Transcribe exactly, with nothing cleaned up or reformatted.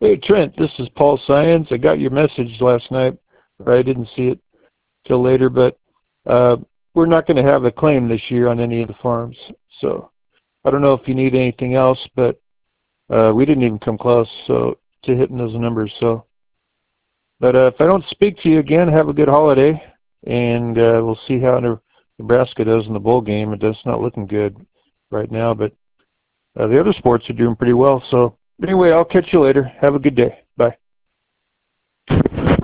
Hey, Trent, this is Paul Science. I got your message last night, but I didn't see it till later. But uh, we're not going to have a claim this year on any of the farms. So I don't know if you need anything else, but uh, we didn't even come close so to hitting those numbers. So, but uh, if I don't speak to you again, have a good holiday, and uh, we'll see how Nebraska does in the bowl game. It's not looking good right now, but uh, the other sports are doing pretty well. So anyway, I'll catch you later. Have a good day.